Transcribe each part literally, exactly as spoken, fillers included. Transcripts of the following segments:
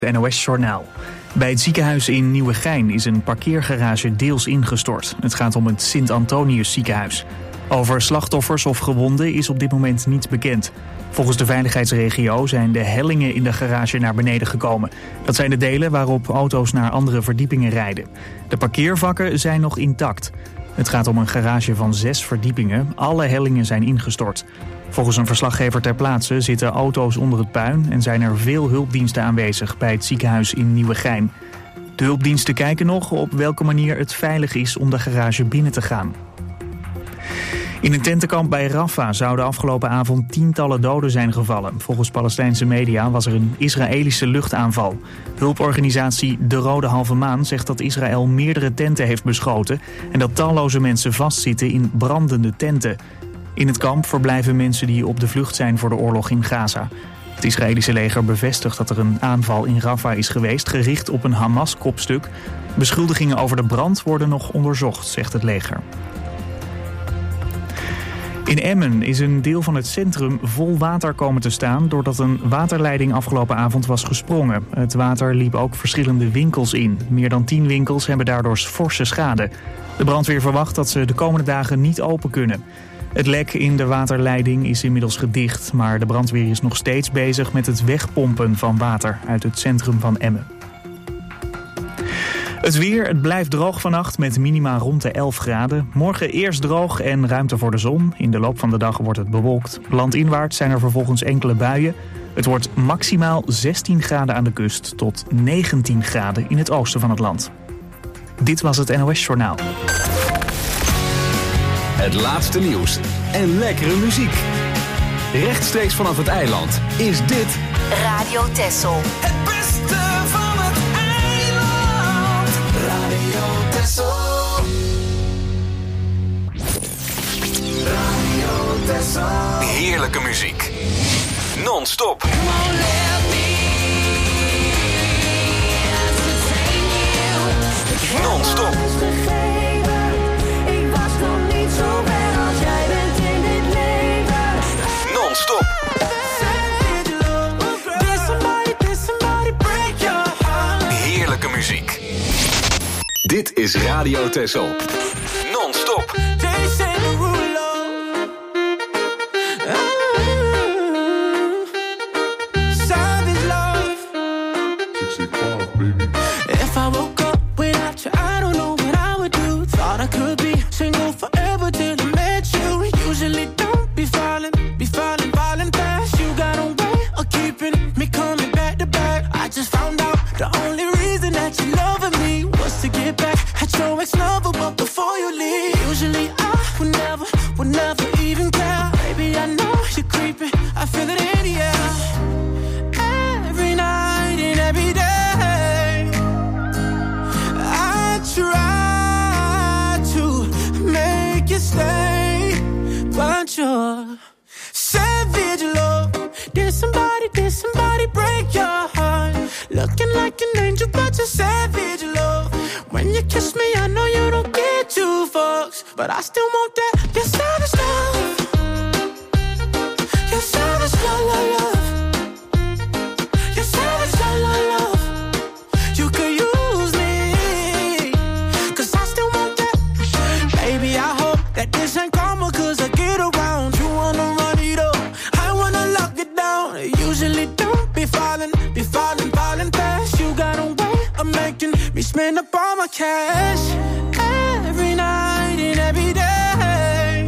N O S-journaal. Bij het ziekenhuis in Nieuwegein is een parkeergarage deels ingestort. Het gaat om het Sint-Antonius ziekenhuis. Over slachtoffers of gewonden is op dit moment niets bekend. Volgens de veiligheidsregio zijn de hellingen in de garage naar beneden gekomen. Dat zijn de delen waarop auto's naar andere verdiepingen rijden. De parkeervakken zijn nog intact. Het gaat om een garage van zes verdiepingen. Alle hellingen zijn ingestort. Volgens een verslaggever ter plaatse zitten auto's onder het puin en zijn er veel hulpdiensten aanwezig bij het ziekenhuis in Nieuwegein. De hulpdiensten kijken nog op welke manier het veilig is om de garage binnen te gaan. In een tentenkamp bij Rafah zouden afgelopen avond tientallen doden zijn gevallen. Volgens Palestijnse media was er een Israëlische luchtaanval. Hulporganisatie De Rode Halve Maan zegt dat Israël meerdere tenten heeft beschoten en dat talloze mensen vastzitten in brandende tenten. In het kamp verblijven mensen die op de vlucht zijn voor de oorlog in Gaza. Het Israëlische leger bevestigt dat er een aanval in Rafah is geweest, gericht op een Hamas-kopstuk. Beschuldigingen over de brand worden nog onderzocht, zegt het leger. In Emmen is een deel van het centrum vol water komen te staan doordat een waterleiding afgelopen avond was gesprongen. Het water liep ook verschillende winkels in. Meer dan tien winkels hebben daardoor forse schade. De brandweer verwacht dat ze de komende dagen niet open kunnen. Het lek in de waterleiding is inmiddels gedicht, maar de brandweer is nog steeds bezig met het wegpompen van water uit het centrum van Emmen. Het weer, het blijft droog vannacht met minima rond de elf graden. Morgen eerst droog en ruimte voor de zon. In de loop van de dag wordt het bewolkt. Landinwaarts zijn er vervolgens enkele buien. Het wordt maximaal zestien graden aan de kust tot negentien graden in het oosten van het land. Dit was het N O S-journaal. Het laatste nieuws en lekkere muziek. Rechtstreeks vanaf het eiland is dit Radio Texel. Het beste van het eiland. Radio Texel. Radio Texel. heerlijke muziek. Non-stop. Non-stop. Ik was nog niet zo ver als jij bent in dit leven. Non-stop. Heerlijke muziek. Dit is Radio Texel. Non-stop. If I woke up without you, I don't know what I would do. Thought I could be single forever till I met you. Usually don't be falling, be falling, falling fast. You got a way of keeping me coming back to back. I just found out the only reason that you loving me was to get back at your ex-lover, but before you leave. Usually I would never, would never even care. Baby, I know you're creeping, I feel it in the air. Every night and every day try to make you stay, but you're savage love. Did somebody, did somebody break your heart? Looking like an angel, but you're savage love. When you kiss me, I know you don't get two fucks, but I still want that. You're savage love. You're savage love, love, love. You're savage love, love, love. You could use me. That this ain't karma, cause I get around. You wanna run it up, I wanna lock it down. Usually don't be falling, be falling, falling fast. You got a way of making me spend up all my cash. Every night and every day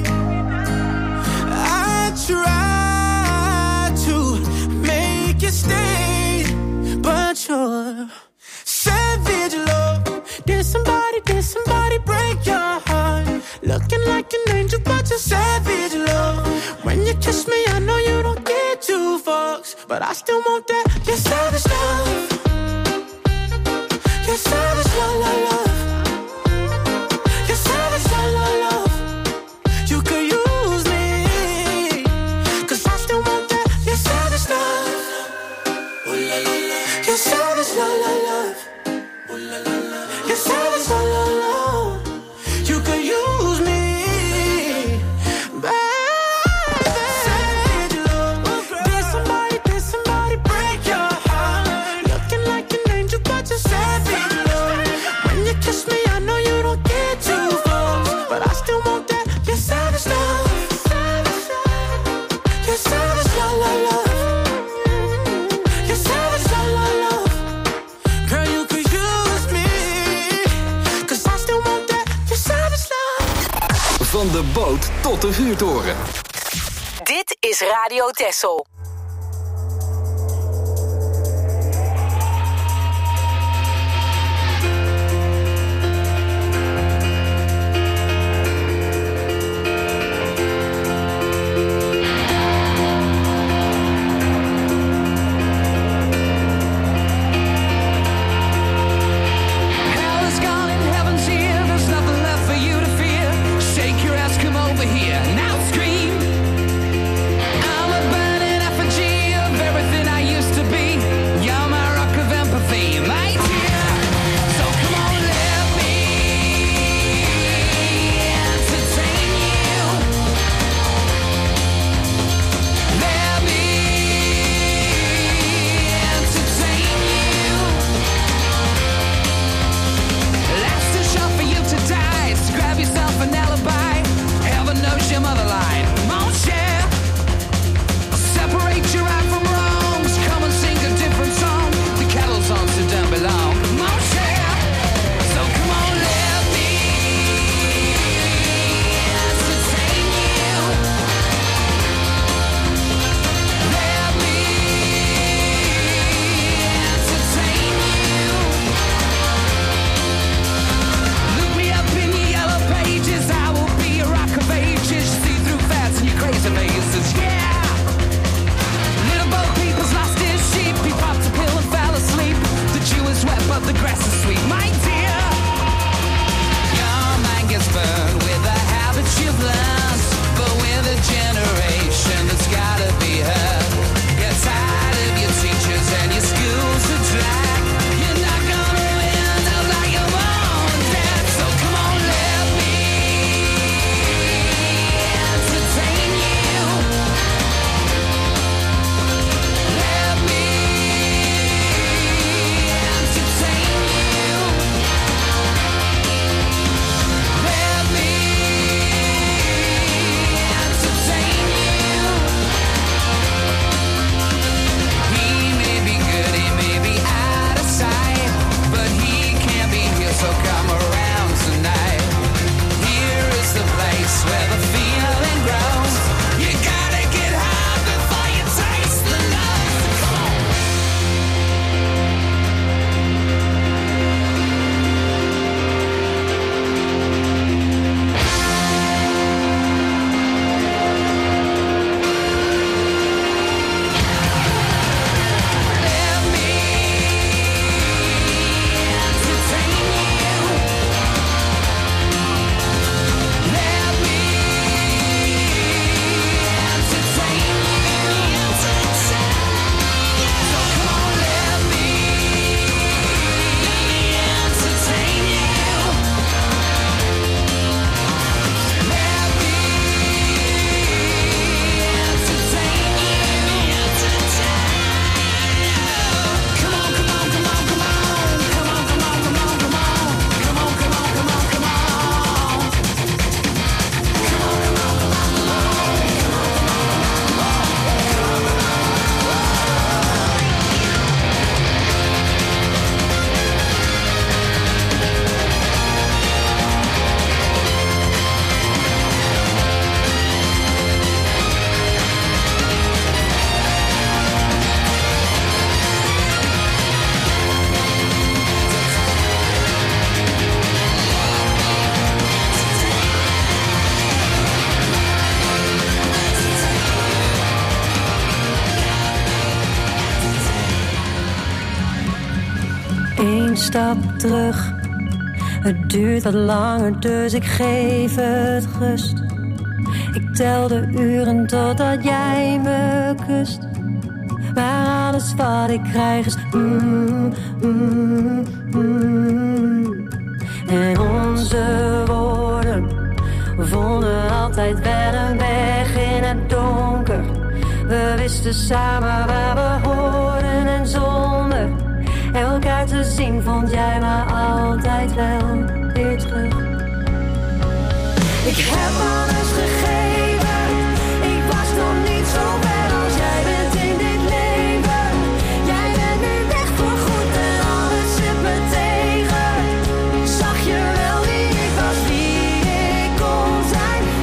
I try to make you stay, but you're savage love. Did somebody, did somebody break your heart? Looking like an angel, but you're savage love. When you kiss me, I know you don't get two fucks, but I still want that. You're savage love. You're savage love, love, love. You're savage love, love, love. You could use me, cause I still want that. You're savage love. Ooh, la, la, la. You're savage love, love, love. Ooh, la, la, la. You're savage love, love, love. You could use me. Savage love. Did somebody, did somebody break your heart? Looking like Van de boot tot de vuurtoren. Dit is Radio Texel. Eén stap terug, het duurt wat langer, dus ik geef het rust. Ik tel de uren totdat jij me kust. Maar alles wat ik krijg is mm, mm, mm. En onze woorden vonden altijd wel een weg in het donker. We wisten samen waar we hoorden en zonder elkaar te zien vond jij me altijd wel weer terug. Ik heb alles gegeven, ik was nog niet zo ver als jij bent in dit leven. Jij bent nu weg voor goed en alles zit me tegen. Zag je wel wie ik was, wie ik kon zijn?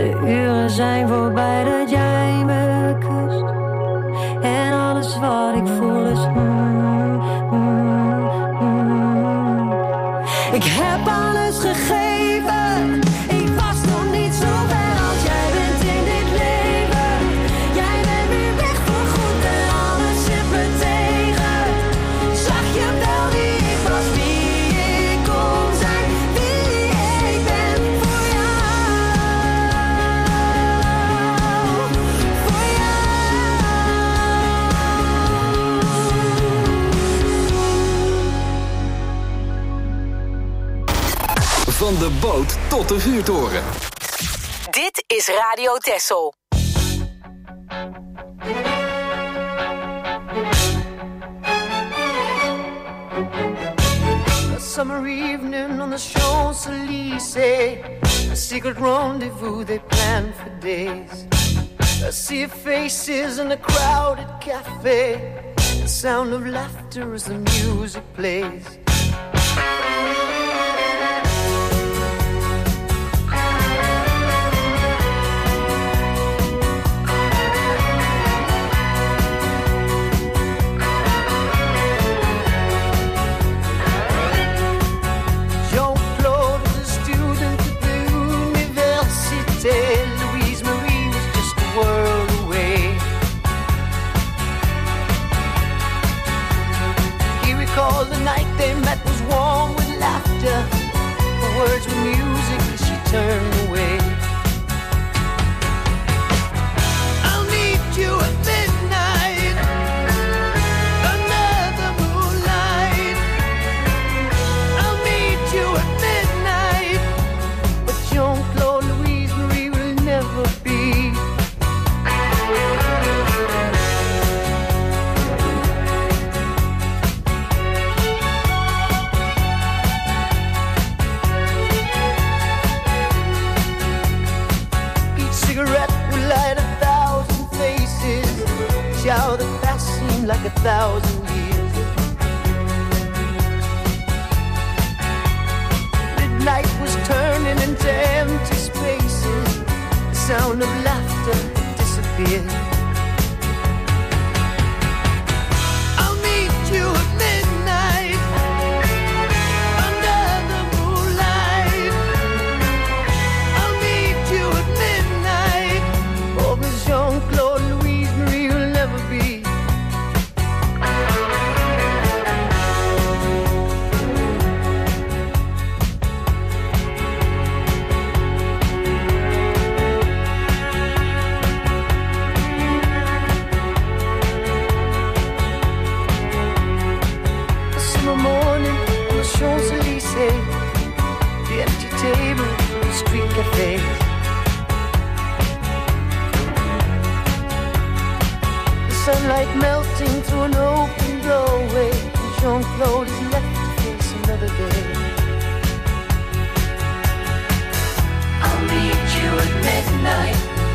De uren zijn voorbij dat jij me kust. En alles wat ik voel is mm, mm, mm. Ik heb alles gegeven. Ik was nog niet zo ver als jij bent in dit leven. Jij bent weer weg voor goed en alles zit me tegen. Zag je wel wie ik was, wie ik kon zijn, wie ik ben voor jou, voor jou. Van de boot tot de vuurtoren. Dit is Radio Texel. A summer evening on the Champs-Élysées, a secret rendezvous they planned for days. A sea of faces in a crowded cafe, the sound of laughter as the music plays. Louise Marie was just a world away. He recalled the night they met was warm with laughter. The words were music as she turned away. I'll meet you at midnight under the moonlight. I'll meet you at midnight, but Jean-Claude Louise never be. Each cigarette would light a thousand faces, shower the past seemed like a thousand years. Midnight was turning into empty spaces, the sound of laughter disappeared. I'll meet you at midnight under the moonlight. I'll meet you at midnight. Oh, Miss Jean-Claude Louise Marie will never be. Champs-Élysées, the empty table, the street cafes. The sunlight melting through an open doorway, and Jean-Claude is left to face another day. I'll meet you at midnight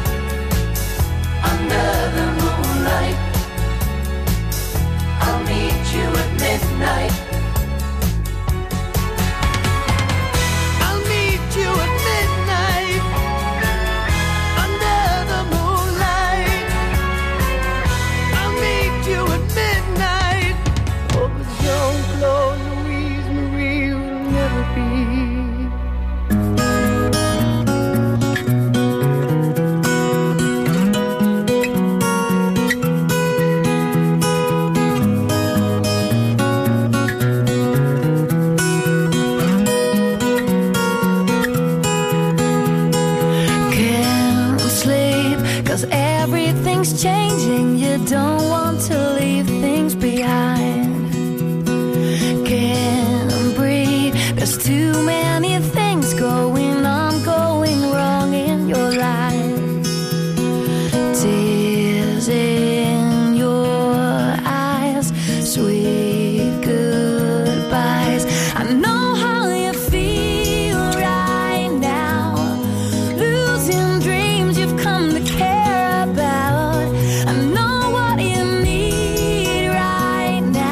under the moonlight. I'll meet you at midnight. You at midnight under the moonlight. I'll meet you at midnight. Oh, but Jean-Claude Louise Marie will never be. Everything's changing, you don't want to leave things behind. Can't breathe, there's too many things going on, going wrong in your life. Tears in your eyes, sweet goodbyes. I know how you feel right now, losing dreams you've come to care about. I know what you need right now.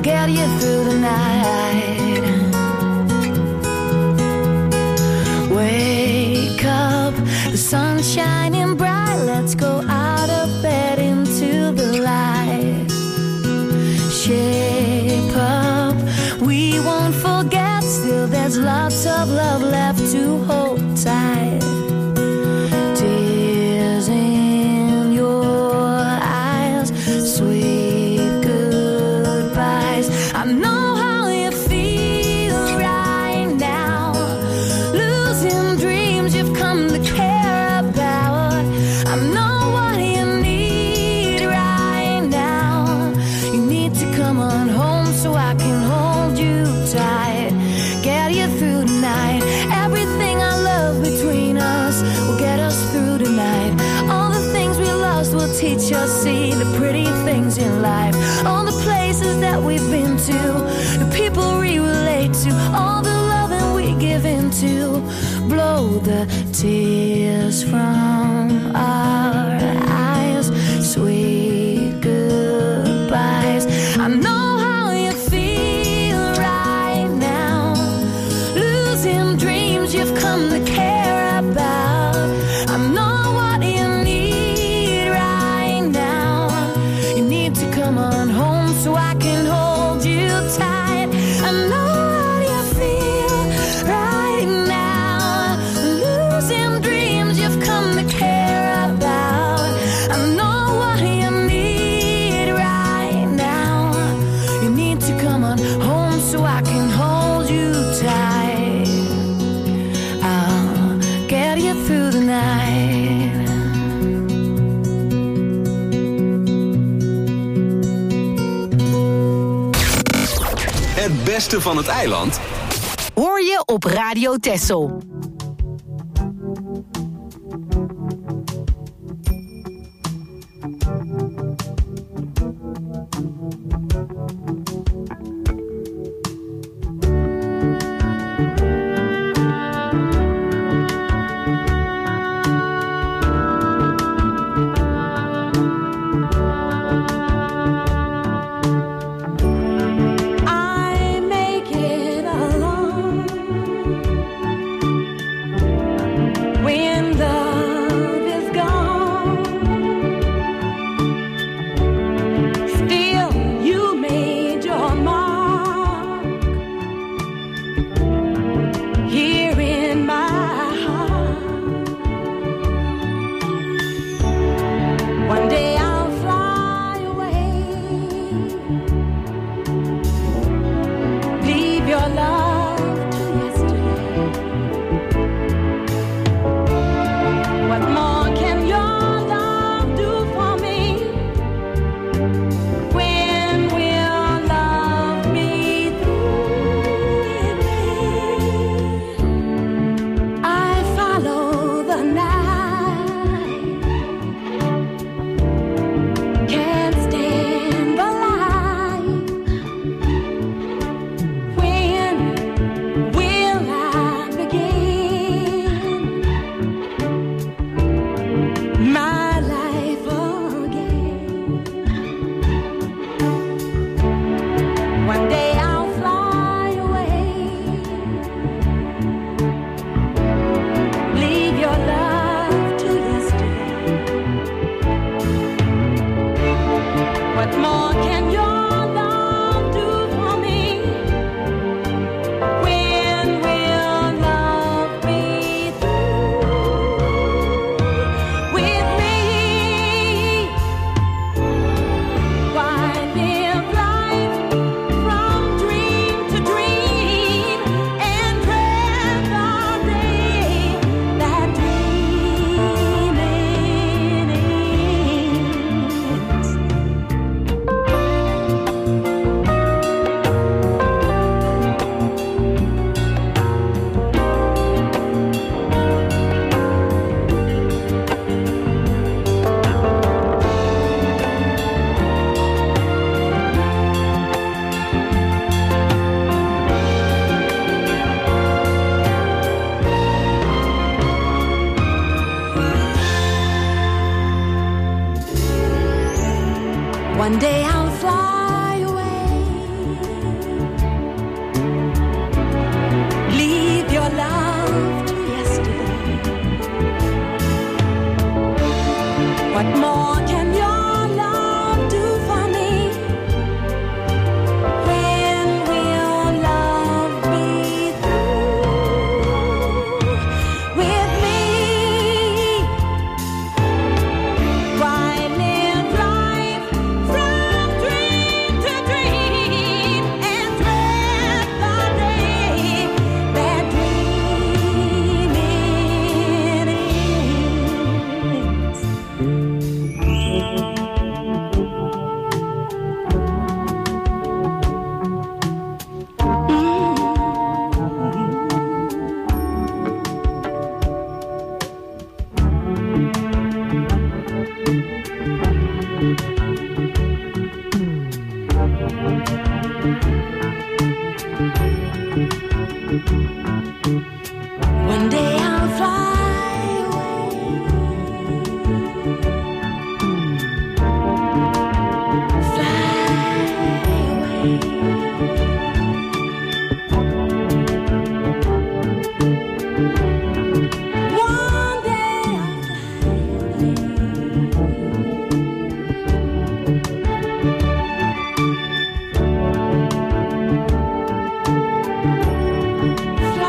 get you through the night. Wake up, the sun's shining bright. Let's go out of bed into the light. Shape up, we won't forget. Still there's lots of love left to hold tight. Tears in your eyes, sweet goodbyes. I know how you feel right now, losing dreams you've come to care about. I know what you need right now. You need to come on home so I can hold you tight, get you through the night. Everything I love between us will get us through the night. All the things we lost will teach us, see the pretty things in life. All the places that we've been to, the people we relate to, all the loving we give into. Blow the tears from our eyes, sweet goodbyes. I know how you feel right now, losing dreams you've come to care about. I know what you need right now. You need to come on home so I can hold you tight. I know what you feel right now, losing dreams you've come to care about. I know what you need right now. You need to come on home so I can hold you tight. I'll get you through the night. Het beste van het eiland Hoor je op Radio Texel. I make it alone when love is gone. Still, you made your mark here in my heart. One day I'll fly away, leave your love to yesterday. What more can your love do for me? When will love be through with me? I follow the night, can't stand the light. When will I begin my life again? One day I'll fly away, leave your love to yesterday. What more can your love do for me? When will love be through with me? Why live life from dream to dream and dread the day that dreaming ends? One day I'll fly away, What more can your love do for me? When will love be through with me? Why live life from dream to dream and dread the day that dreaming ends? One day I'll fly away, fly away. One day I'll fly away.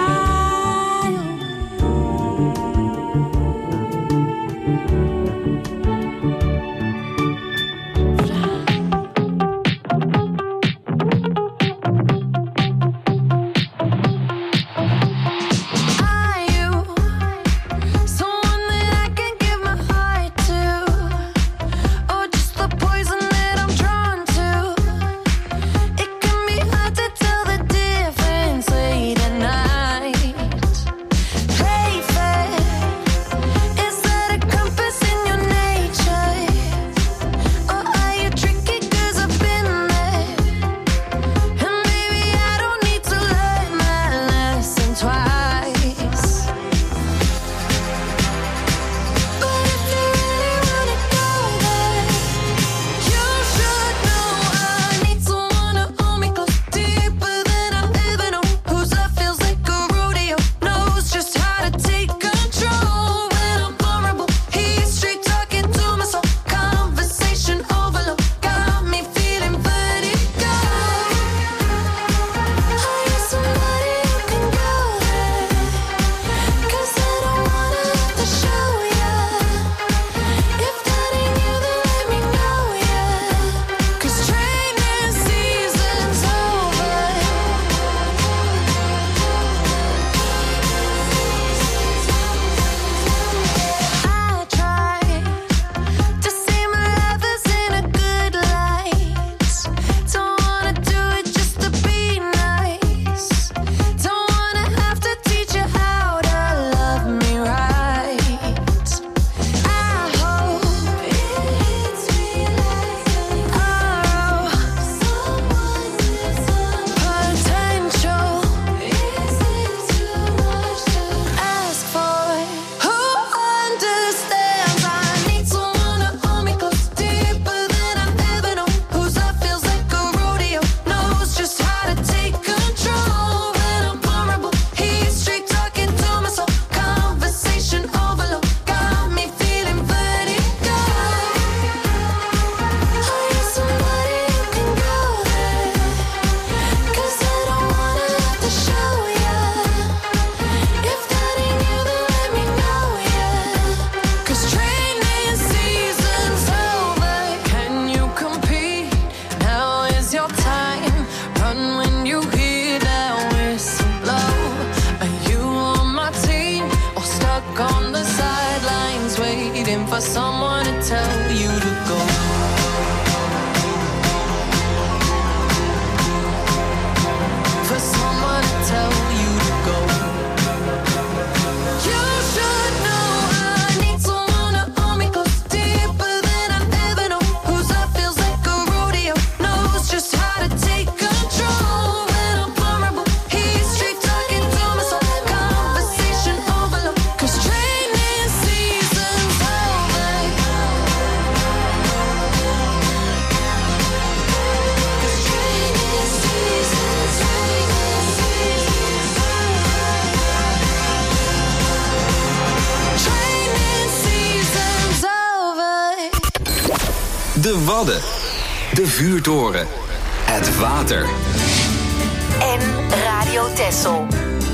De Wadden. De Vuurtoren. Het water. En Radio Texel.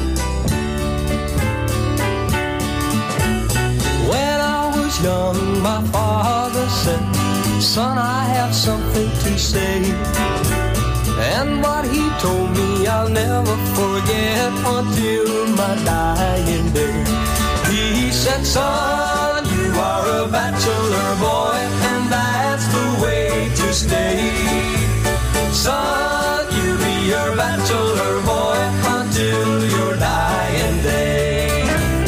When I was young, my father said, son, I have something to say. And what he told me I'll never forget until my dying day. He said, son, you are a bachelor boy, and that's the way to stay. Son, you be your bachelor boy until your dying day.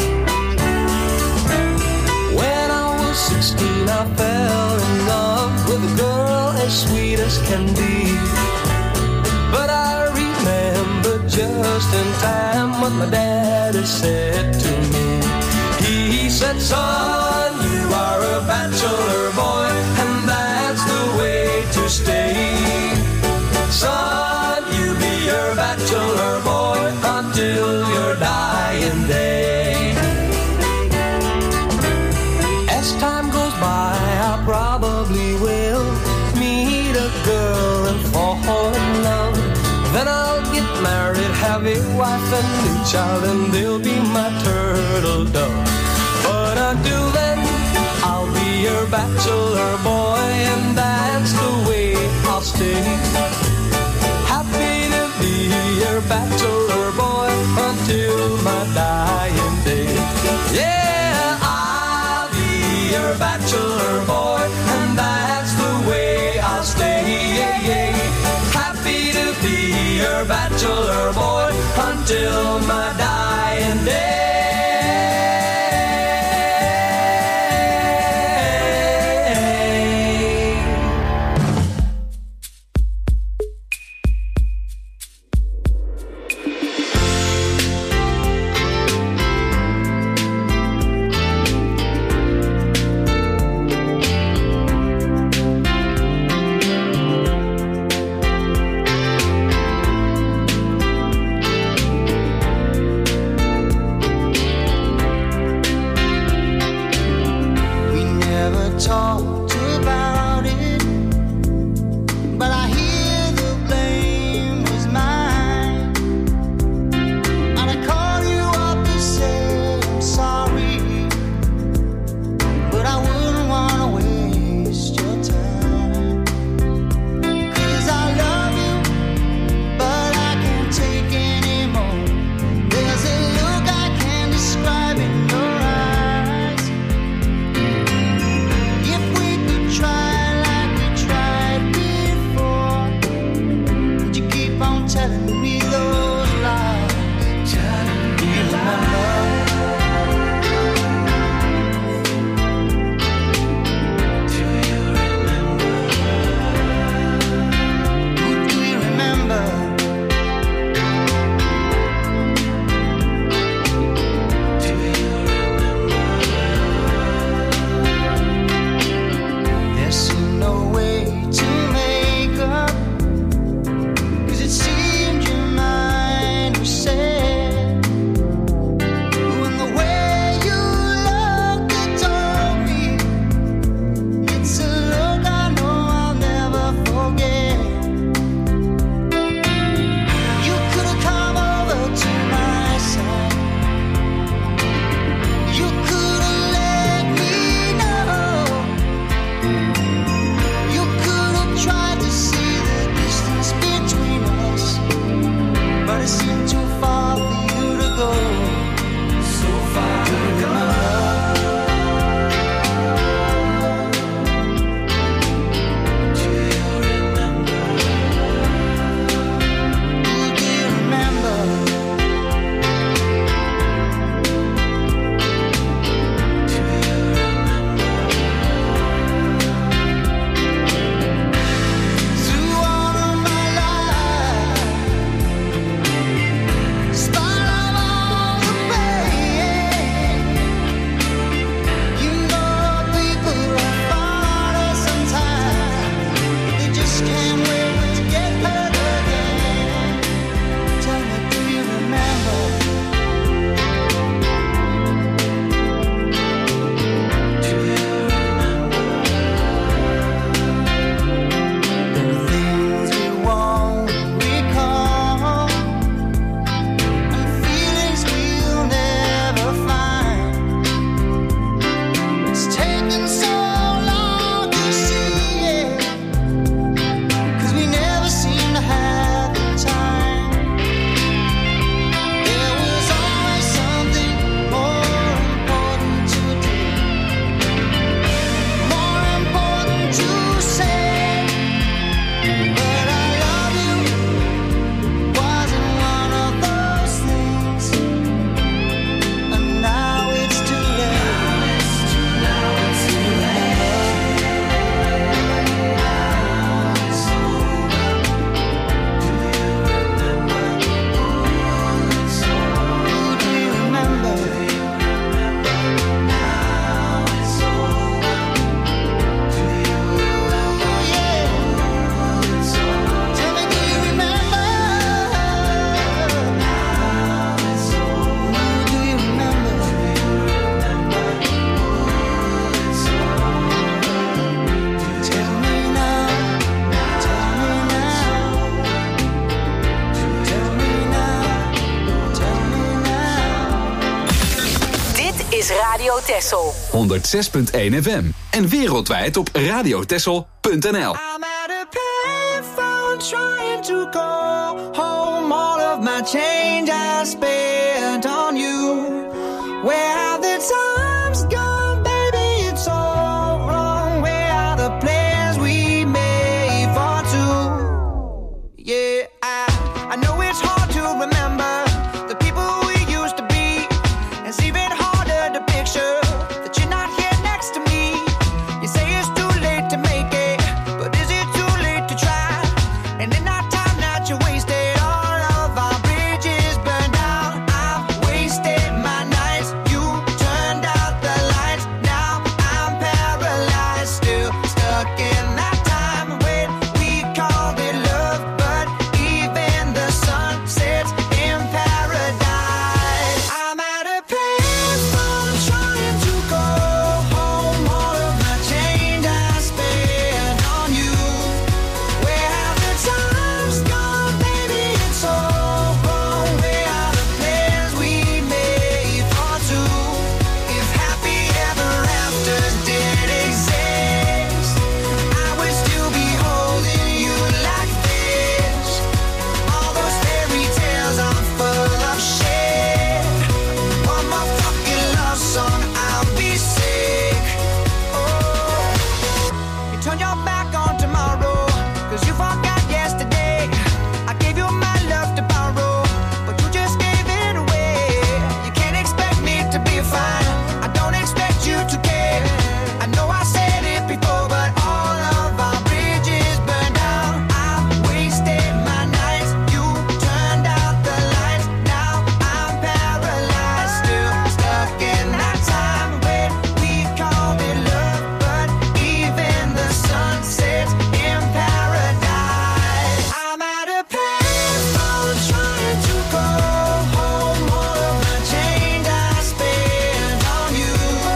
When I was sixteen, I fell in love with a girl as sweet as can be. But I remember just in time what my daddy said to me. He said, son, you are a bachelor boy, and that's the way to stay. Son, you be your bachelor boy until your dying day. As time goes by, I probably will meet a girl and fall in love. Then I'll get married, have a wife and a child, and they'll be my turtle dove. But until then, I'll be your bachelor boy, and that's the way I'll stay. Happy to be your bachelor boy until my dying day. Yeah, I'll be your bachelor boy, and that's the way I'll stay. Yeah, yeah. Happy to be your bachelor boy until my dying day. Radio Texel. honderdzes komma één F M. En wereldwijd op radiotexel punt n l. I'm at a payphone trying to go home. All of my change I spent on you. Where have the times gone, baby? It's all wrong. Where are the plans we made for two? Yeah, I, I know it's hard to remember the people we used to be. It's even harder to picture that you're not here next to me. You say it's too late to make it, but is it too late to try? And in that time that you wasted, all of our bridges burned down. I've wasted my nights, you turned out the lights. Now I'm paralyzed, still stuck in that time when we called it love. But even the sun sets in paradise. I'm at a payphone trying to go home. All of my change I spent on you. Where have the times gone, baby? It's all wrong. Where are the plans we made for two? If happy ever afters did exist, I would still be holding you like this. All those fairy tales are full of shit. One more fucking love song, I'll be sick. Oh, you turn your back on tomorrow, cause you forgot yesterday. I gave you my love to borrow, but you just gave it away. You can't expect me to be fine, I don't expect you to care. I know I said it before, but all of our bridges burned down. I've wasted my nights, you turned out the lights. Now I'm paralyzed, still stuck in that time when we called it love. But even the sun sets in paradise. I'm at a payphone trying to go home. All of my change I spent on you.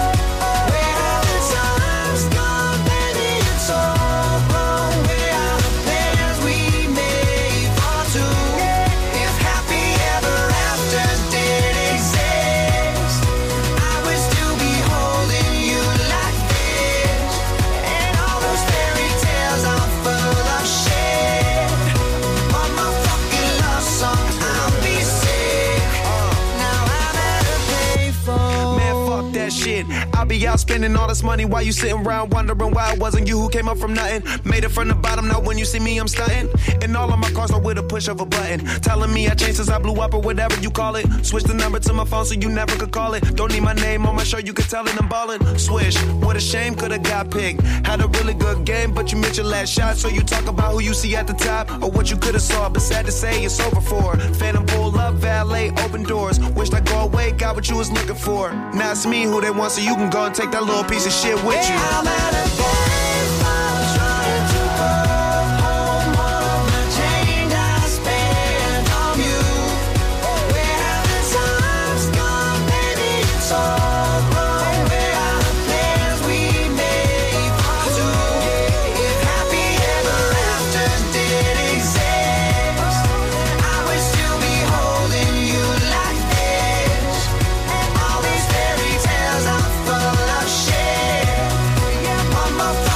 Where have the times gone, baby? It's all wrong. Where are the plans we made for two? If happy ever afters did exist, I would still be holding you like this. And all those fairy tales are full of shit. One more fucking love song, I'll be sick. Now I'm at a payphone. Man, fuck that shit. I'll be out spending all this money while you sitting around wondering why it wasn't you who came up from nothing. Made it from the bottom, now when you see me, I'm stunting. And all of my cars are with a push of a button. Telling me I changed since I blew up or whatever you call it. Switch the number to my phone so you never could call it. Don't need my name on my shirt, you could tell it I'm ballin'. Swish, what a shame, could've got picked. Had a really good game, but you missed your last shot. So you talk about who you see at the top or what you could've saw. But sad to say, it's over for. Phantom pull up, valet, open doors. Wished I go away, got what you was looking for. Now it's me who they want, so you can go and take that little piece of shit with you. I'm at a payphone trying to go home. All of my change I spent on you. Where have the times gone, baby? It's all wrong. Where are the plans we made for two? If happy ever afters did exist, I would still be holding you like this. And all these fairy tales are full of shit. Yeah, one more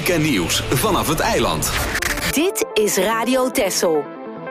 en nieuws vanaf het eiland. Dit is Radio Texel.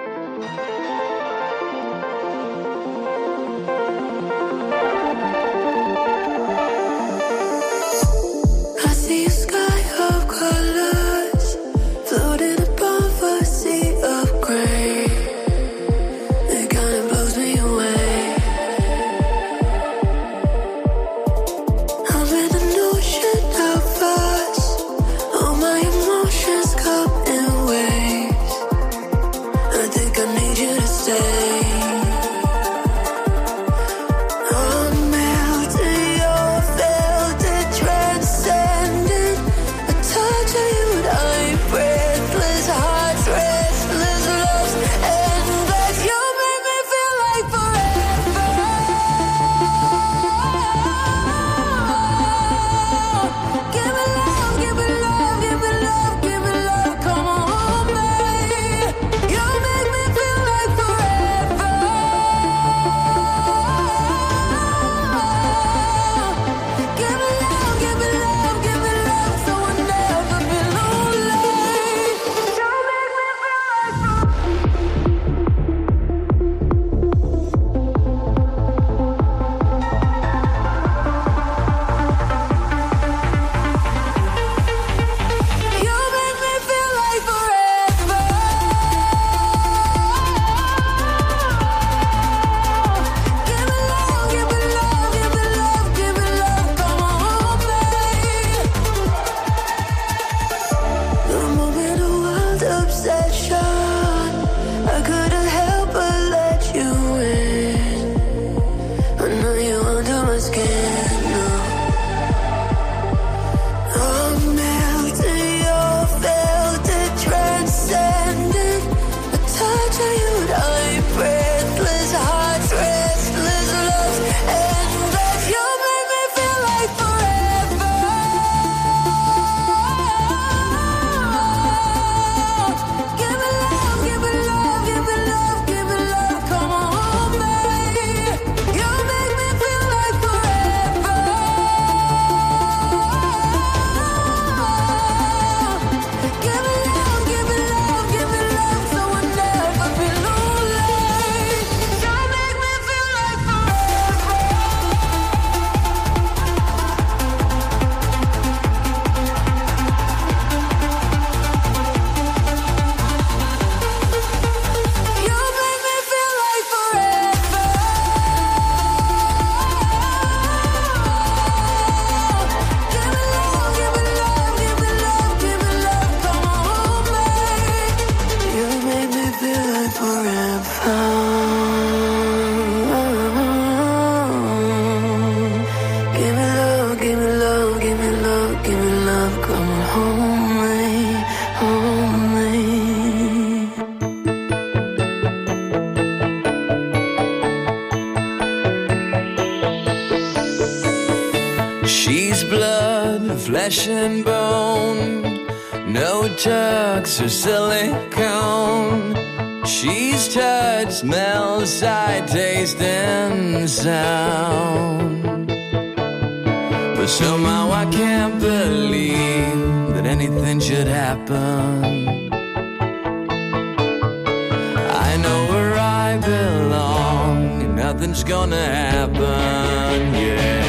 Flesh and bone, no tucks or silicone. She's touch, smell, sight, taste, and sound. But somehow I can't believe that anything should happen. I know where I belong, and nothing's gonna happen, yeah.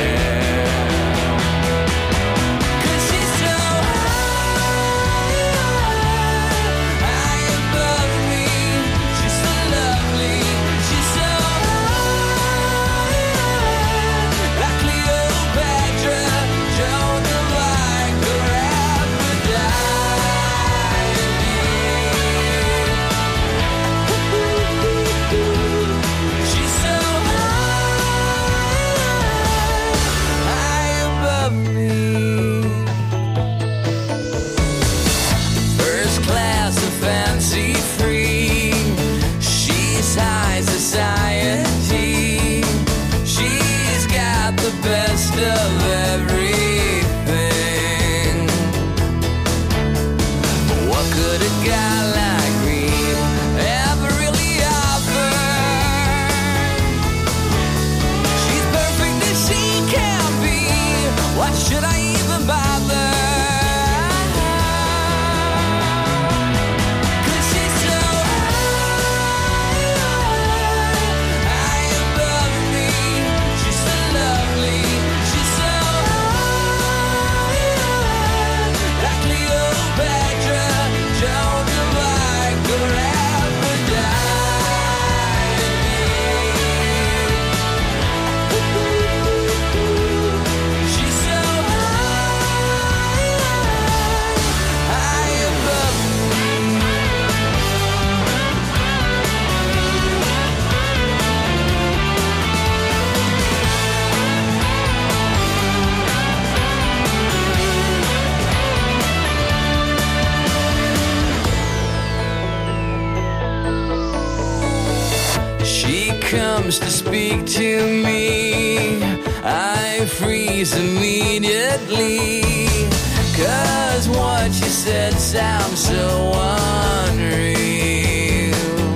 comes to speak to me, I freeze immediately. Cause what you said sounds so unreal,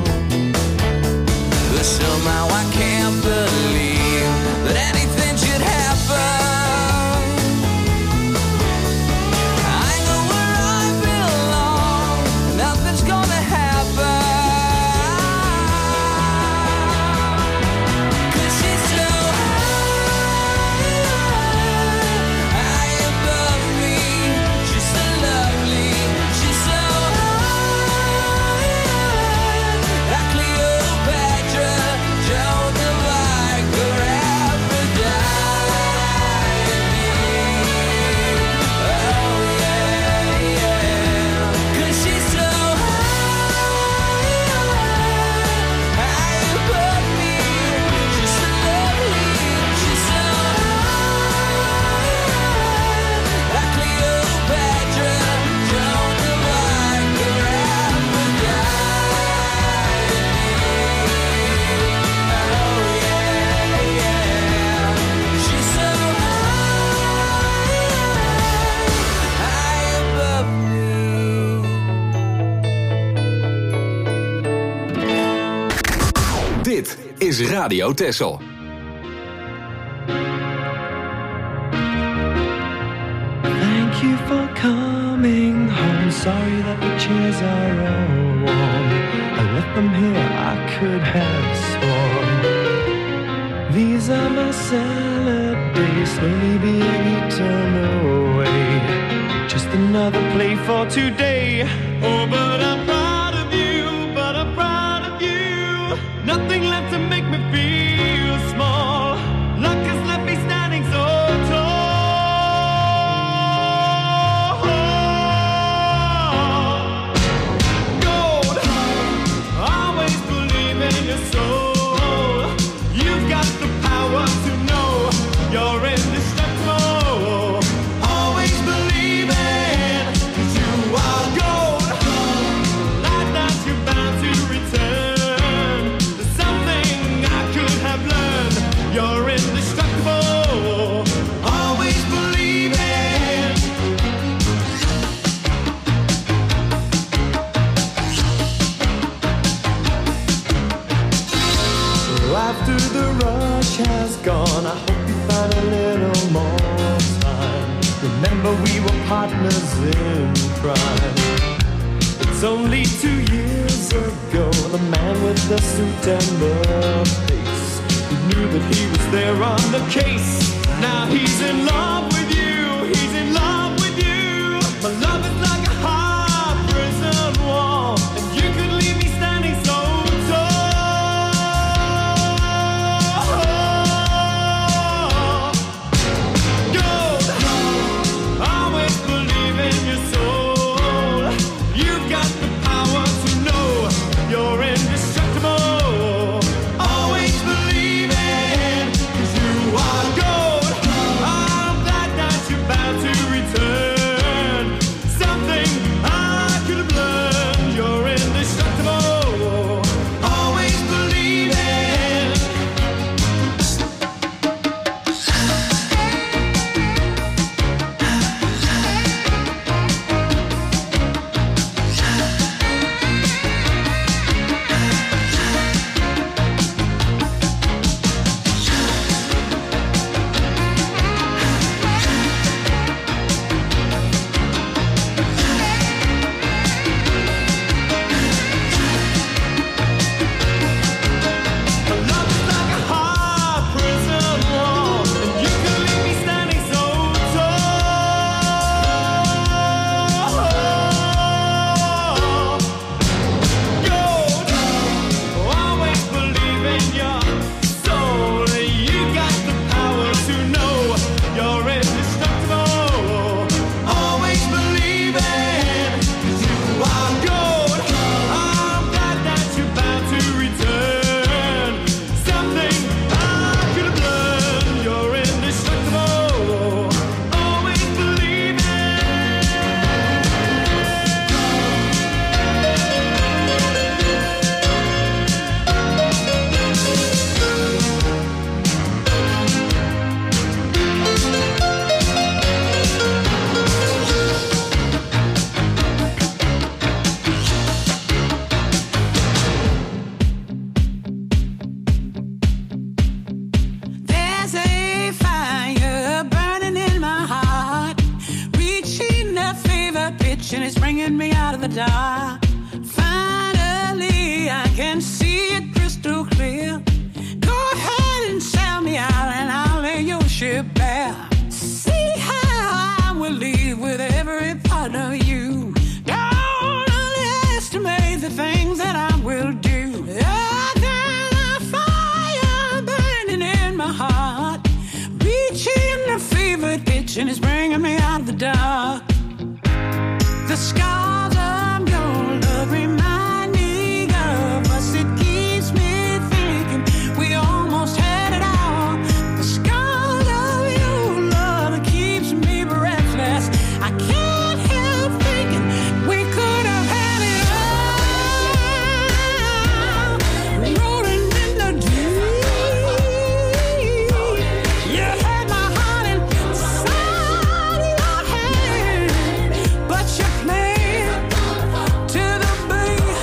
but somehow I can't believe that anything should happen. I know where I belong, nothing's gonna happen. Cause she's so high, high above me. She's so lovely, she's so high, like Cleopatra, Joan of Arc, or Aphrodite. Oh yeah, yeah. Cause she's so high, high above me. She's so lovely, she's so high, like Cleopatra, Joan of Arc, or Aphrodite. Oh yeah, yeah. She's so high, high above me. Dit is Radio Texel. Thank you for coming home. Sorry that the chairs are all warm. I left them here, I could have sworn. These are my salad days, slowly being eaten away. Just another play for today. Oh, but I'm proud of you, but I'm proud of you. Nothing left to make me feel small. Luck has left me standing so tall. Gold, always believe in your soul. You've got the power to know you're indestructible. Always believe in, 'cause you are gold. Like that you're bound to return. There's something I could have learned. You're indestructible. Always believe in. So after the rush has gone, I hope you find a little more time. Remember we were partners in crime. It's only two years ago, the man with the suit and the face, who knew that he was there on the case. Now he's in love with you, he's in love with you. My love is like a hard prison wall, and you could leave me standing so tall. Gold, always believe in your soul. You've got the power to know you're indestructible. Always believe in, 'cause you are gold. I'm glad that you're bound to return. things that I will do. Oh, there's a fire burning in my heart, reaching the fever pitch, and it's bringing me out of the dark. The scars of your love remind me of us. It keeps me thinking we almost had it all. The scars of your love keeps me breathless. I can't help thinking we could have had it all. Rolling in the deep. You had my heart inside your hand, but you played to the beat.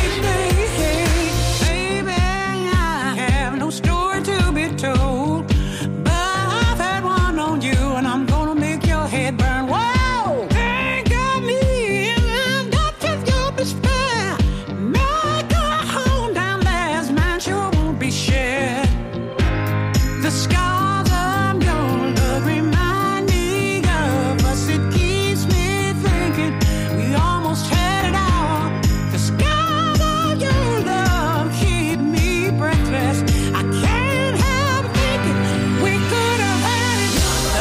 Baby, I have no story to be told, but I've had one on you, and I'm gonna make your head burn. Whoa! Think of me, and I've got just your despair. Make a home down there, as mine sure won't be shared. The scars of your love remind me of us. It keeps me thinking we almost had it all. The scars of your love keep me breathless. I can't help thinking we could have had it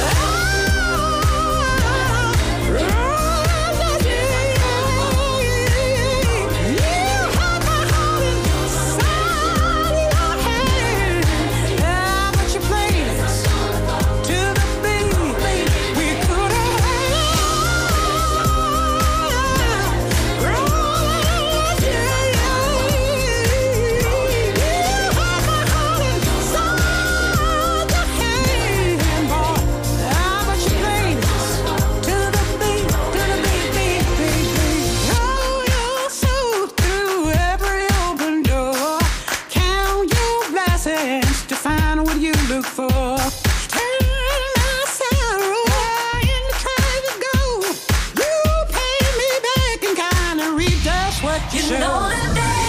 to find what you look for. Turn my sorrow into trying to go. You pay me back and kind of reap just what you, you know that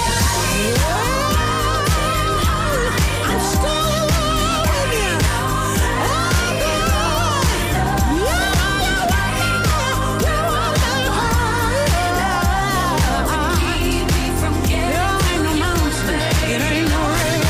I'm still in love with you. Oh, girl. Yeah, it ain't no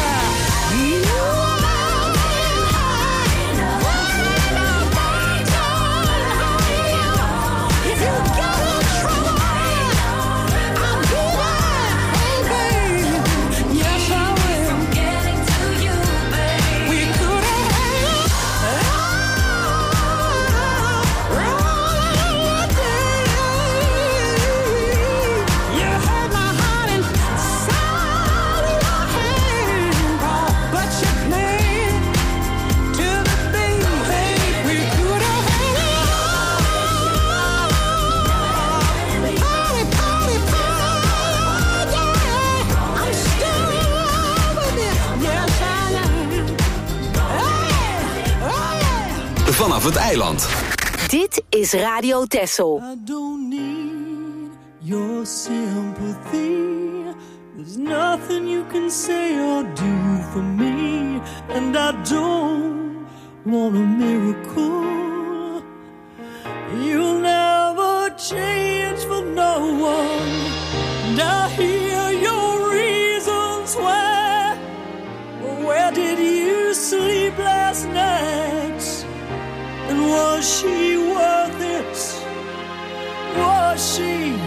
Vanaf het eiland. Dit is Radio Texel. I don't need your sympathy. There's nothing you can say or do for me. And I don't want a miracle. You'll never change for no one. And I hear your reasons why. Where did you sleep last night? And was she worth it? Was she